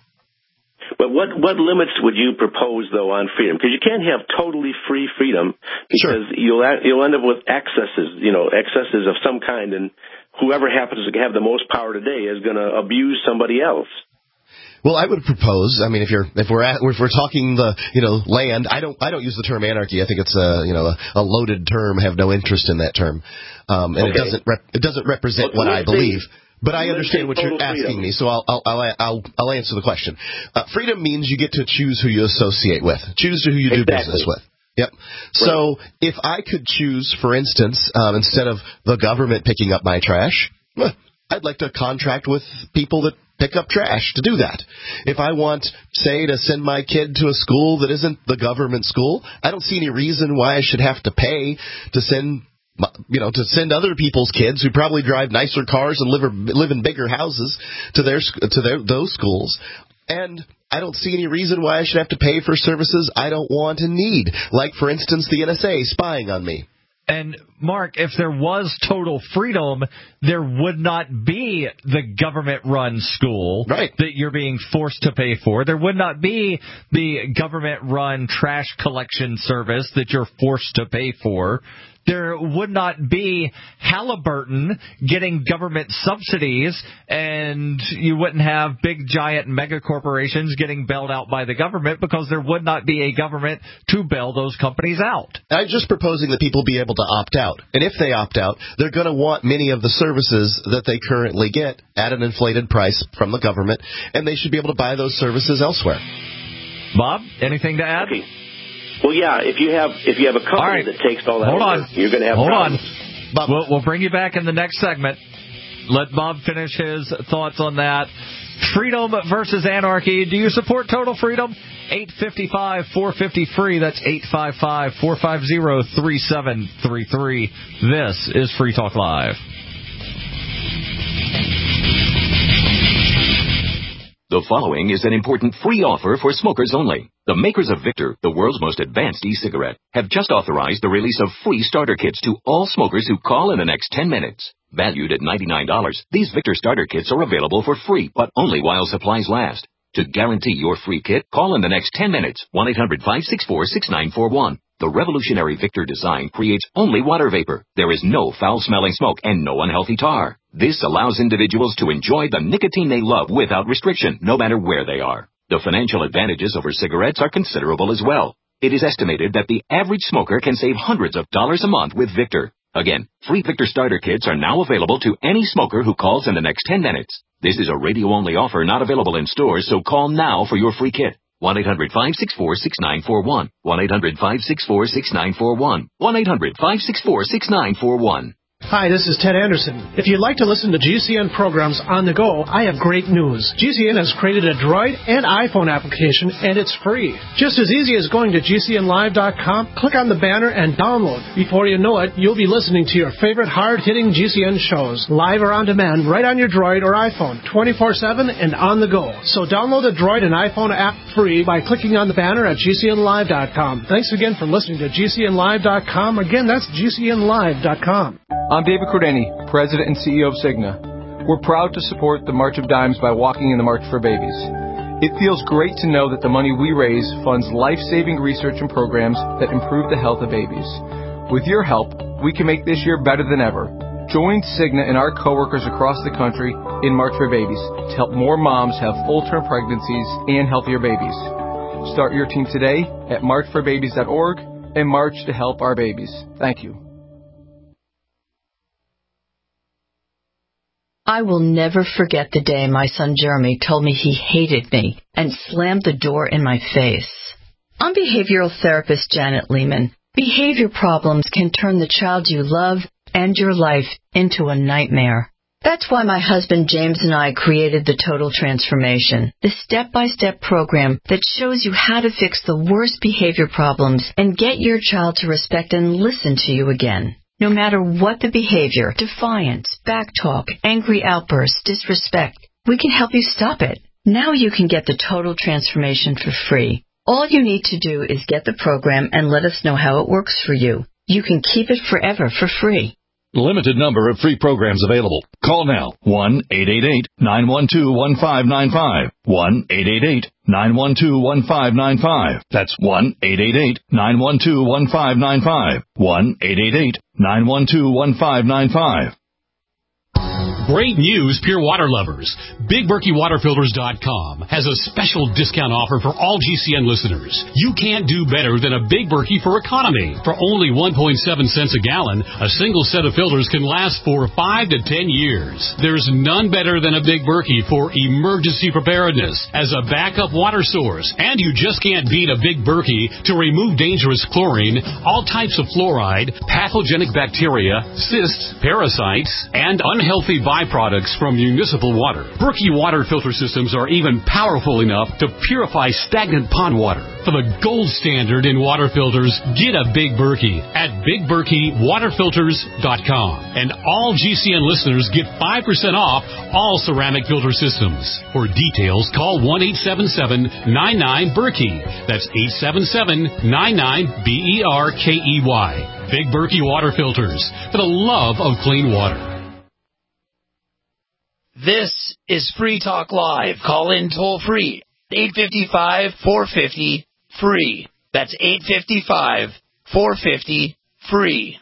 But what what limits would you propose though on freedom? Because you can't have totally free freedom because sure. you'll you'll end up with excesses, you know, excesses of some kind, and whoever happens to have the most power today is going to abuse somebody else. Well, I would propose. I mean, if you're if we're at, if we're talking the you know land, I don't I don't use the term anarchy. I think it's a you know a, a loaded term. I have no interest in that term, um, and okay. it doesn't rep, it doesn't represent well, what I believe. But I understand what you're asking freedom. me, so I'll I'll I'll I'll, I'll answer the question. Uh, freedom means you get to choose who you associate with, choose who you do exactly. business with. Yep. Right. So if I could choose, for instance, um, instead of the government picking up my trash, I'd like to contract with people that pick up trash to do that. If I want, say, to send my kid to a school that isn't the government school, I don't see any reason why I should have to pay to send, you know, to send other people's kids who probably drive nicer cars and live, live in bigger houses to their to their those schools. And I don't see any reason why I should have to pay for services I don't want and need, like, for instance, the N S A spying on me. And, Mark, if there was total freedom, there would not be the government-run school right. that you're being forced to pay for. There would not be the government-run trash collection service that you're forced to pay for. There would not be Halliburton getting government subsidies, and you wouldn't have big, giant mega corporations getting bailed out by the government because there would not be a government to bail those companies out. I'm just proposing that people be able to opt out. And if they opt out, they're going to want many of the services that they currently get at an inflated price from the government, and they should be able to buy those services elsewhere. Bob, anything to add? Okay. Well, yeah, if you have if you have a company right. that takes all that Hold over, on. you're going to have Hold problems. on. Bob. We'll, we'll bring you back in the next segment. Let Bob finish his thoughts on that. Freedom versus anarchy. Do you support total freedom? eight five five, four five zero, free. That's eight five five, four five zero, three seven three three. This is Free Talk Live. The following is an important free offer for smokers only. The makers of Victor, the world's most advanced e-cigarette, have just authorized the release of free starter kits to all smokers who call in the next ten minutes. Valued at ninety-nine dollars, these Victor starter kits are available for free, but only while supplies last. To guarantee your free kit, call in the next ten minutes, one eight hundred, five six four, six nine four one. The revolutionary Victor design creates only water vapor. There is no foul-smelling smoke and no unhealthy tar. This allows individuals to enjoy the nicotine they love without restriction, no matter where they are. The financial advantages over cigarettes are considerable as well. It is estimated that the average smoker can save hundreds of dollars a month with Victor. Again, free Victor starter kits are now available to any smoker who calls in the next ten minutes. This is a radio-only offer not available in stores, so call now for your free kit. one eight hundred, five six four, six nine four one. one eight hundred, five six four, six nine four one. one eight hundred, five six four, six nine four one. Hi, this is Ted Anderson. If you'd like to listen to G C N programs on the go, I have great news. G C N has created a Droid and iPhone application, and it's free. Just as easy as going to G C N live dot com, click on the banner, and download. Before you know it, you'll be listening to your favorite hard-hitting G C N shows, live or on demand, right on your Droid or iPhone, twenty-four seven and on the go. So download the Droid and iPhone app free by clicking on the banner at G C N live dot com. Thanks again for listening to G C N live dot com. Again, that's G C N live dot com. I'm David Cordeni, President and C E O of Cigna. We're proud to support the March of Dimes by walking in the March for Babies. It feels great to know that the money we raise funds life-saving research and programs that improve the health of babies. With your help, we can make this year better than ever. Join Cigna and our coworkers across the country in March for Babies to help more moms have full-term pregnancies and healthier babies. Start your team today at march for babies dot org and march to help our babies. Thank you. I will never forget the day my son Jeremy told me he hated me and slammed the door in my face. I'm behavioral therapist Janet Lehman. Behavior problems can turn the child you love and your life into a nightmare. That's why my husband James and I created the Total Transformation, the step-by-step program that shows you how to fix the worst behavior problems and get your child to respect and listen to you again. No matter what the behavior, defiance, backtalk, angry outbursts, disrespect, we can help you stop it. Now you can get the Total Transformation for free. All you need to do is get the program and let us know how it works for you. You can keep it forever for free. Limited number of free programs available. Call now. one eight eight eight, nine one two, one five nine five. one eight eight eight, nine one two, one five nine five. That's one eight eight eight, nine one two, one five nine five. one eight eight eight, nine one two, one five nine five. Great news, Pure Water lovers. Big Berkey Water Filters dot com has a special discount offer for all G C N listeners. You can't do better than a Big Berkey for economy. For only one point seven cents a gallon, a single set of filters can last for five to ten years. There's none better than a Big Berkey for emergency preparedness as a backup water source. And you just can't beat a Big Berkey to remove dangerous chlorine, all types of fluoride, pathogenic bacteria, cysts, parasites, and unhealthy byproducts from municipal water. Berkey water filter systems are even powerful enough to purify stagnant pond water. For the gold standard in water filters, get a Big Berkey at Big Berkey Water Filters dot com. And all G C N listeners get five percent off all ceramic filter systems. For details, call one eight seven seven, nine nine, Berkey. That's eight seven seven, nine nine, B E R K E Y. Big Berkey Water Filters, for the love of clean water. This is Free Talk Live. Call in toll free. eight five five, four five zero, free. That's eight five five, four five zero, free.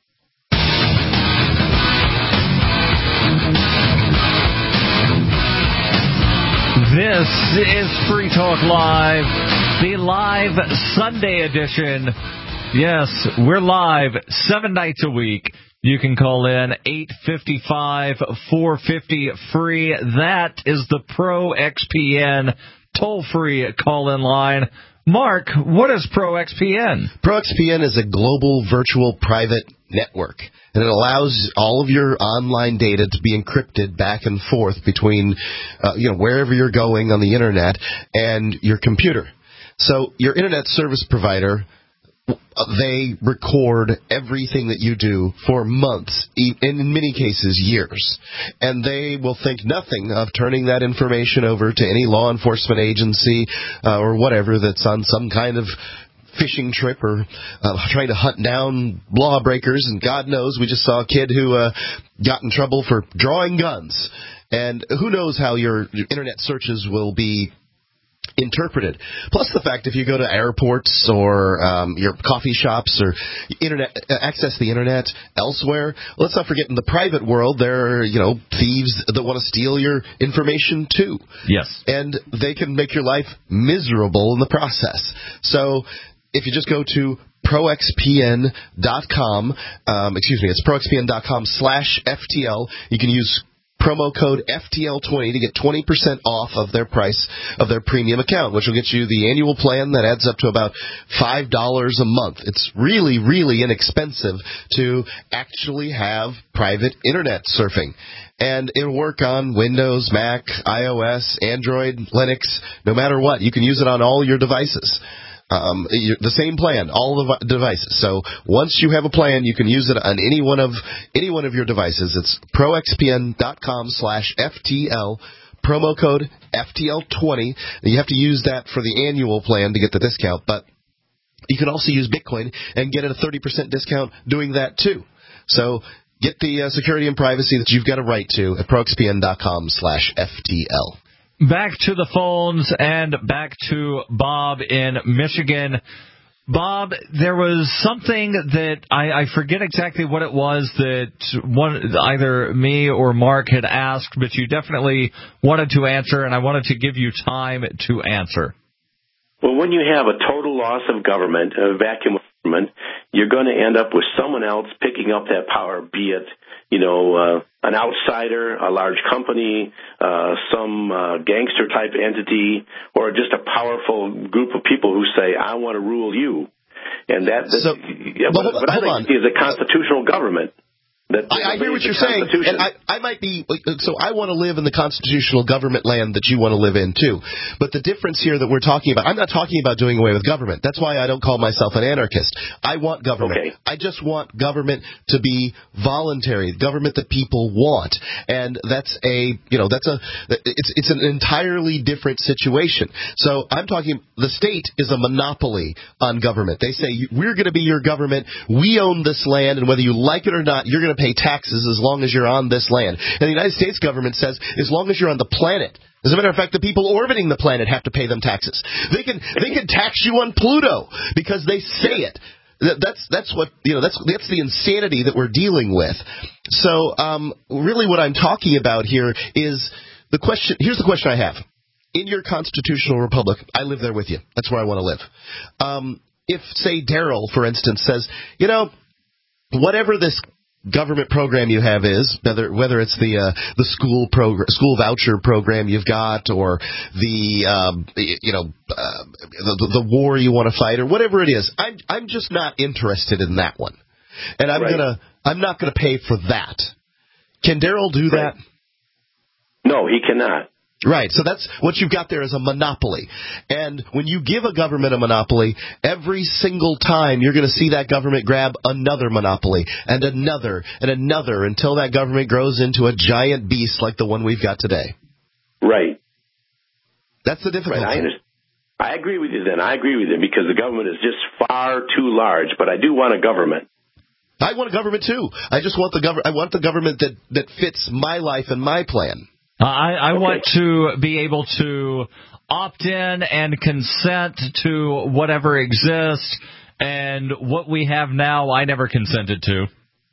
This is Free Talk Live, the live Sunday edition. Yes, we're live seven nights a week. You can call in eight five five, four five zero, free. That is the Pro X P N toll-free call-in line. Mark, what is Pro X P N? Pro X P N is a global virtual private network, and it allows all of your online data to be encrypted back and forth between, uh, you know, wherever you're going on the Internet and your computer. So your Internet service provider, they record everything that you do for months, and in many cases years. And they will think nothing of turning that information over to any law enforcement agency uh, or whatever that's on some kind of fishing trip or uh, trying to hunt down lawbreakers. And God knows, we just saw a kid who uh, got in trouble for drawing guns. And who knows how your, your Internet searches will be interpreted. Plus the fact if you go to airports or um, your coffee shops or internet access the Internet elsewhere, let's not forget in the private world there are, you know, thieves that want to steal your information too. Yes. And they can make your life miserable in the process. So if you just go to pro x p n dot com, um, excuse me, it's pro x p n dot com slash F T L, you can use promo code F T L twenty to get twenty percent off of their price of their premium account, which will get you the annual plan that adds up to about five dollars a month. It's really, really inexpensive to actually have private Internet surfing. And it'll work on Windows, Mac, iOS, Android, Linux, no matter what. You can use it on all your devices. Um, the same plan, all the devices. So once you have a plan, you can use it on any one of any one of your devices. It's pro x p n dot com slash F T L, promo code F T L twenty. You have to use that for the annual plan to get the discount, but you can also use Bitcoin and get a thirty percent discount doing that too. So get the uh, security and privacy that you've got a right to at pro x p n dot com slash F T L. Back to the phones and back to Bob in Michigan. Bob, there was something that I, I forget exactly what it was that one either me or Mark had asked, but you definitely wanted to answer, and I wanted to give you time to answer. Well, when you have a total loss of government, a vacuum of government, you're going to end up with someone else picking up that power, be it, you know, uh, an outsider, a large company, uh, some uh, gangster-type entity, or just a powerful group of people who say, I want to rule you. And that, that so, yeah, well, what, what I hold like to see is a constitutional government. That I, I hear what you're saying, and I, I might be, so I want to live in the constitutional government land that you want to live in, too. But the difference here that we're talking about, I'm not talking about doing away with government. That's why I don't call myself an anarchist. I want government. Okay. I just want government to be voluntary, government that people want. And that's a, you know, that's a, it's, it's an entirely different situation. So I'm talking, the state is a monopoly on government. They say, we're going to be your government, we own this land, and whether you like it or not, you're going to pay taxes as long as you're on this land. And the United States government says as long as you're on the planet. As a matter of fact, the people orbiting the planet have to pay them taxes. They can they can tax you on Pluto because they say it. That's that's what you know. That's that's the insanity that we're dealing with. So, um, really, what I'm talking about here is the question. Here's the question I have: in your constitutional republic, I live there with you. That's where I want to live. Um, if, say, Daryl, for instance, says, you know, whatever this government program you have is, whether whether it's the uh, the school program, school voucher program you've got, or the um, you know uh, the, the war you want to fight, or whatever it is, I'm I'm just not interested in that one, and I'm right. gonna I'm not gonna pay for that. Can Daryl do right. that? No, he cannot. Right, so that's what you've got there is a monopoly. And when you give a government a monopoly, every single time you're going to see that government grab another monopoly and another and another until that government grows into a giant beast like the one we've got today. Right. That's the difficulty. Right, I understand. I agree with you then. I agree with you because the government is just far too large, but I do want a government. I want a government too. I just want the government. I want the government that, that fits my life and my plan. Uh, I, I okay. want to be able to opt in and consent to whatever exists, and what we have now I never consented to.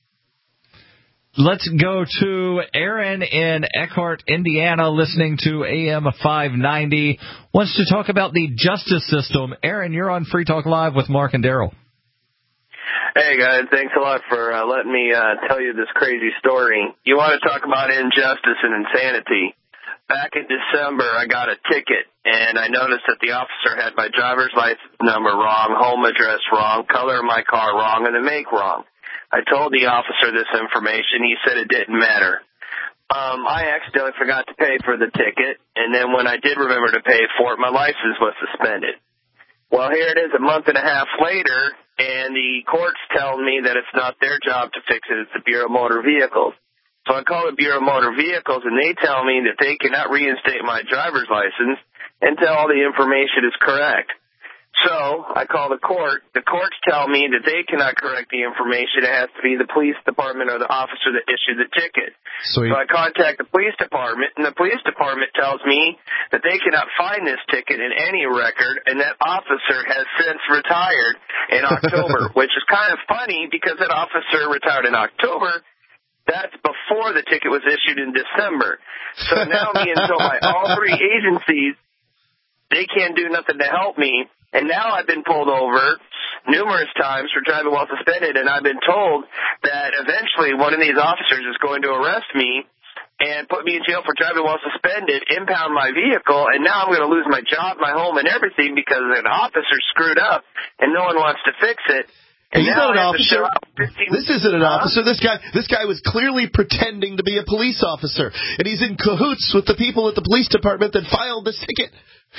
Let's go to Aaron in Eckhart, Indiana, listening to A M five ninety. Wants to talk about the justice system. Aaron, you're on Free Talk Live with Mark and Daryl. Hey, guys, thanks a lot for uh, letting me uh, tell you this crazy story. You want to talk about injustice and insanity. Back in December, I got a ticket, and I noticed that the officer had my driver's license number wrong, home address wrong, color of my car wrong, and the make wrong. I told the officer this information. He said it didn't matter. Um, I accidentally forgot to pay for the ticket, and then when I did remember to pay for it, my license was suspended. Well, here it is a month and a half later, and the courts tell me that it's not their job to fix it. It's the Bureau of Motor Vehicles. So I call the Bureau of Motor Vehicles, and they tell me that they cannot reinstate my driver's license until all the information is correct. So I call the court. The courts tell me that they cannot correct the information. It has to be the police department or the officer that issued the ticket. Sweet. So I contact the police department, and the police department tells me that they cannot find this ticket in any record, and that officer has since retired in October, which is kind of funny because that officer retired in October. That's before the ticket was issued in December. So now me and so my all three agencies, they can't do nothing to help me. And now I've been pulled over numerous times for driving while suspended, and I've been told that eventually one of these officers is going to arrest me and put me in jail for driving while suspended, impound my vehicle, and now I'm going to lose my job, my home, and everything because an officer screwed up and no one wants to fix it. And He's now not an I have officer. to show up fifteen This isn't an huh? officer. This guy, this guy was clearly pretending to be a police officer, and he's in cahoots with the people at the police department that filed this ticket.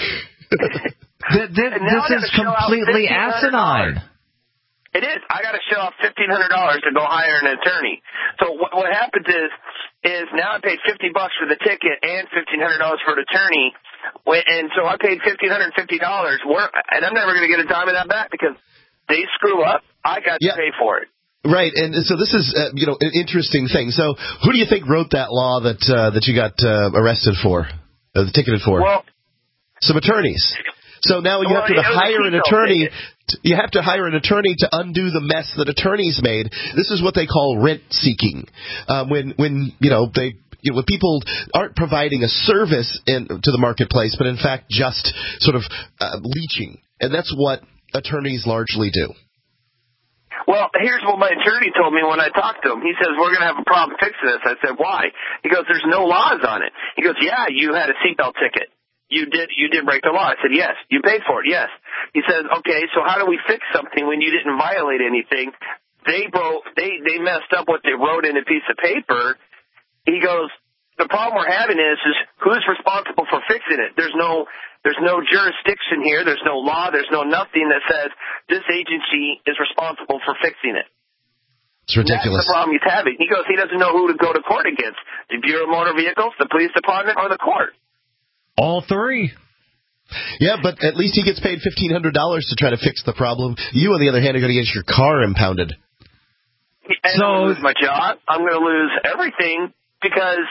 This, this, this is completely asinine. It is. I got to show up fifteen hundred dollars to go hire an attorney. So what, what happens is, is now I paid fifty bucks for the ticket and fifteen hundred dollars for an attorney, and so I paid fifteen hundred fifty dollars, and I'm never going to get a dime of that back because they screw up. I got to yeah. pay for it. Right, and so this is, uh, you know, an interesting thing. So, who do you think wrote that law that uh, that you got uh, arrested for, uh, ticketed for? Well, some attorneys. So now you well, have to it hire an attorney. Ticket. You have to hire an attorney to undo the mess that attorneys made. This is what they call rent seeking. Um, when when you know they. You know, when people aren't providing a service in, to the marketplace, but in fact just sort of uh, leeching, and that's what attorneys largely do. Well, here's what my attorney told me when I talked to him. He says, we're going to have a problem fixing this. I said, why? He goes, there's no laws on it. He goes, yeah, you had a seatbelt ticket. You did you did break the law. I said, yes. You paid for it, yes. He says, okay, so how do we fix something when you didn't violate anything? They broke, they, they messed up what they wrote in a piece of paper. He goes, the problem we're having is, is who's responsible for fixing it? There's no, there's no jurisdiction here. There's no law. There's no nothing that says this agency is responsible for fixing it. It's ridiculous. That's the problem he's having. He goes, he doesn't know who to go to court against. The Bureau of Motor Vehicles, the police department, or the court. All three. Yeah, but at least he gets paid fifteen hundred dollars to try to fix the problem. You, on the other hand, are going to get your car impounded. And so, I'm going to lose my job. I'm going to lose everything because,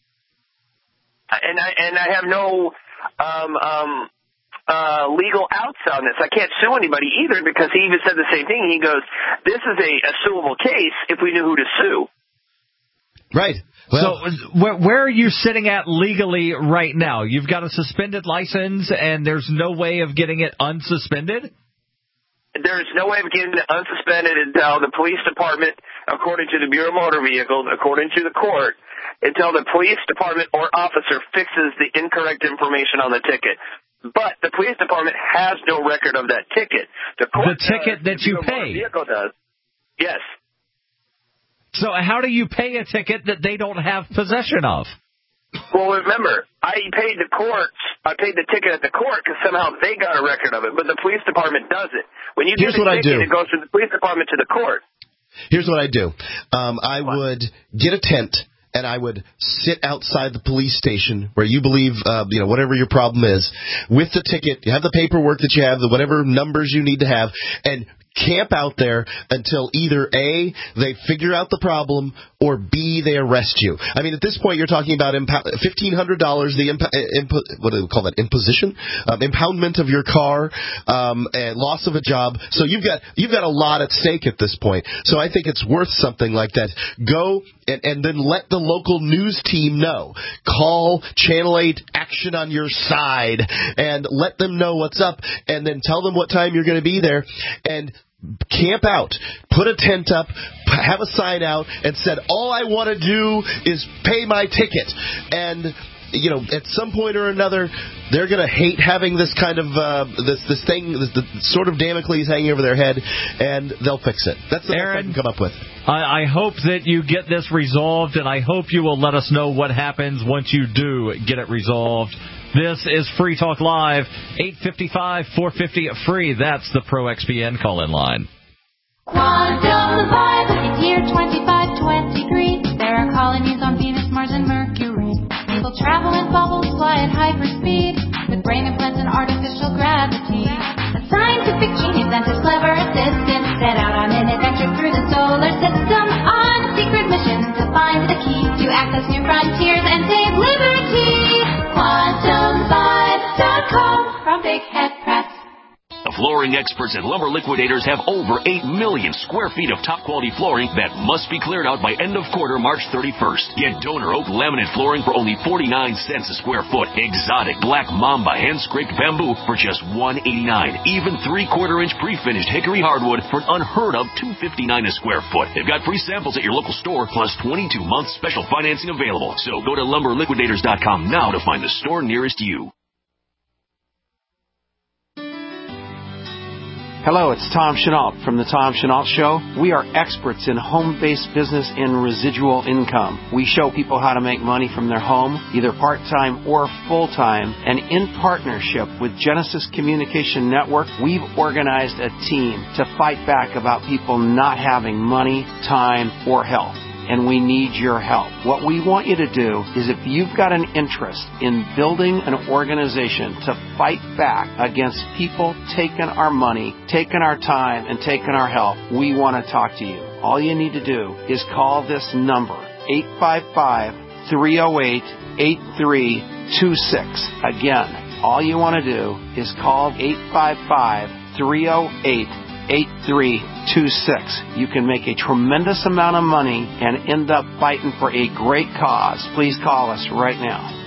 and I and I have no um, um, uh, legal outs on this. I can't sue anybody either because he even said the same thing. He goes, "This is a, a suable case if we knew who to sue." Right. Well, so where, where are you sitting at legally right now? You've got a suspended license, and there's no way of getting it unsuspended? There's no way of getting it unsuspended until the police department, according to the Bureau of Motor Vehicles, according to the court, until the police department or officer fixes the incorrect information on the ticket. But the police department has no record of that ticket. The, court the ticket does, that you the Bureau of Motor pay. Vehicle does. Yes. So how do you pay a ticket that they don't have possession of? Well, remember, I paid the courts. I paid the ticket at the court because somehow they got a record of it, but the police department does it. When you Here's get a what ticket, I do. it goes from the police department to the court. Here's what I do. Um, I what? would get a tent, and I would sit outside the police station where you believe, uh, you know, whatever your problem is, with the ticket. You have the paperwork that you have, the whatever numbers you need to have, and camp out there until either A, they figure out the problem, or B, they arrest you. I mean, at this point, you're talking about impo- fifteen hundred dollars, the impo- impo- what do we call that, imposition? Um, impoundment of your car, um, and loss of a job. So you've got you've got a lot at stake at this point. So I think it's worth something like that. Go and, and then let the local news team know. Call Channel eight Action on your side and let them know what's up, and then tell them what time you're going to be there, and camp out, put a tent up, have a sign out, and said, all I want to do is pay my ticket. And, you know, at some point or another, they're going to hate having this kind of, uh, this this thing, this, the sort of Damocles hanging over their head, and they'll fix it. That's the best I can come up with. I, I hope that you get this resolved, and I hope you will let us know what happens once you do get it resolved. This is Free Talk Live, eight five five, four five zero, free. That's the Pro X P N call-in line. Quantum Live, it's year twenty-five twenty-three. There are colonies on Venus, Mars, and Mercury. People travel in bubbles, fly at hyperspeed, with brain implants and artificial gravity. A scientific genius and his clever assistant set out on an adventure through the solar system on a secret mission to find the key to access new frontiers and save liberty. Quantum Vibe dot com from Big Head Press. The flooring experts at Lumber Liquidators have over eight million square feet of top-quality flooring that must be cleared out by end of quarter March thirty-first. Get donor oak laminate flooring for only forty-nine cents a square foot. Exotic black mamba hand-scraped bamboo for just one eighty-nine. Even three-quarter inch pre-finished hickory hardwood for an unheard of two fifty-nine a square foot. They've got free samples at your local store plus twenty-two months special financing available. So go to lumber liquidators dot com now to find the store nearest you. Hello, it's Tom Chenault from The Tom Chenault Show. We are experts in home-based business and residual income. We show people how to make money from their home, either part-time or full-time. And in partnership with Genesis Communication Network, we've organized a team to fight back about people not having money, time, or health. And we need your help. What we want you to do is, if you've got an interest in building an organization to fight back against people taking our money, taking our time, and taking our help, we want to talk to you. All you need to do is call this number, eight five five, three oh eight, eight three two six. Again, all you want to do is call eight five five, three oh eight, eight three two six. You can make a tremendous amount of money and end up fighting for a great cause. Please call us right now.